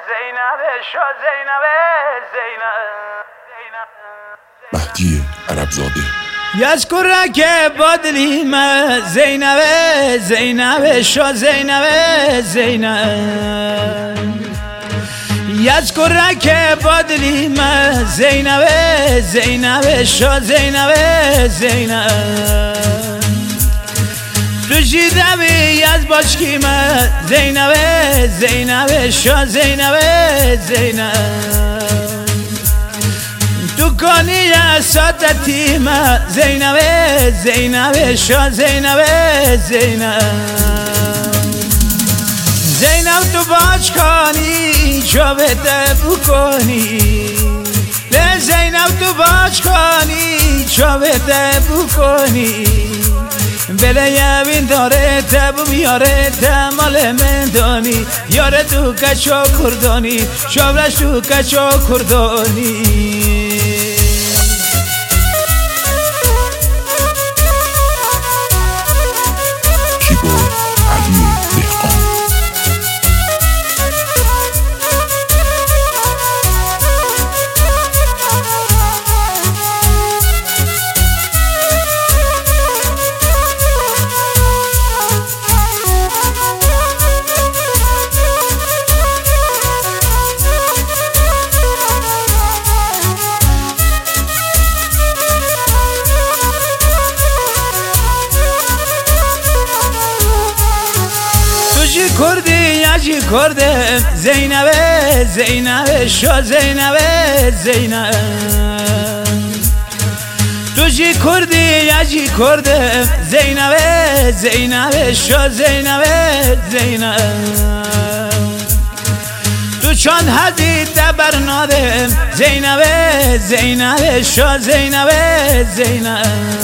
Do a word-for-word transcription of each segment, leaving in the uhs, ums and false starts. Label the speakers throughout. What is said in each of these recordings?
Speaker 1: زینب شو زینب زینب
Speaker 2: مهدی عربزاده
Speaker 3: یذکرک بدلیم زینب زینب شو زینب زینب یذکرک بدلیم زینب زینب شو زینب زینب تو جیدمی از باشکیم زینب زینب شو زینب زینب تو کنی ساتتیم زینب زینب شو زینب زینب زینب تو باش کنی چو بده بکنی ل زینب تو باش کنی چو بده بکنی بله یوین داره تب میاره تمال من دانی یاره تو کچو کردانی شابرش تو کچو کردانی کردی یجی کرده زینب زینب شو زینب زینب تو جی کردی یجی کرده زینب زینب شو زینب زینب تو چند حدی دبر ناده زینب زینب شو زینب زینب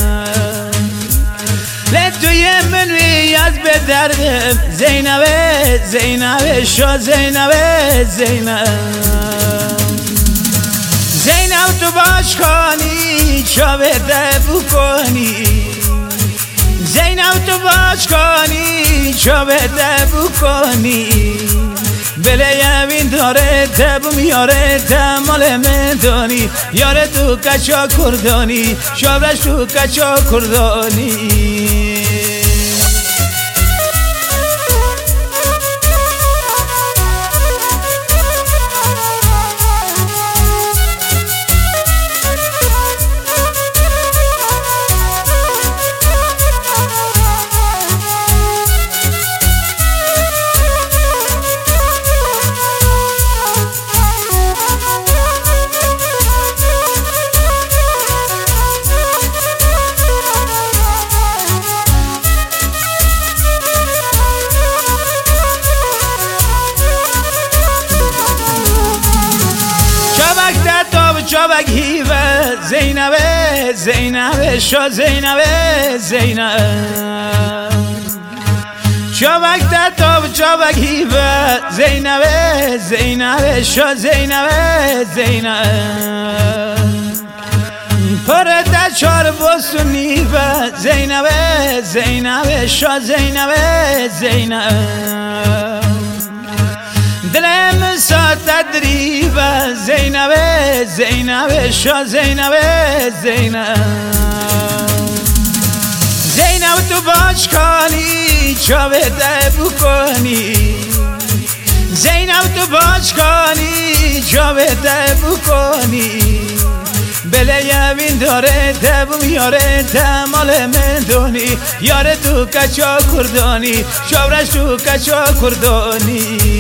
Speaker 3: توی منوی از به دردم زینب زینب شو زینب زینب زینب تو باش کنی چو بده بکنی زینب تو باش کنی چو بده بکنی بله یوین داره تب میاره تمال من دانی یاره تو کچا کردانی شابرش تو کچا کردانی چابک هیوه زینب زینب شو زینب زینب چابک تاب چابک هیوه زینب زینب شو زینب زینب پرده چار بست و نیوه زینب زینب شو زینب زینب دلم ساعت دریبه زینب زینب شو زینب زینب زینب تو باش کنی چو بده بکنی زینب تو باش کنی چو بده بکنی بله یوین داره تب میاره تمال من دانی یاره تو کچا کردانی شابرش تو کچا کردانی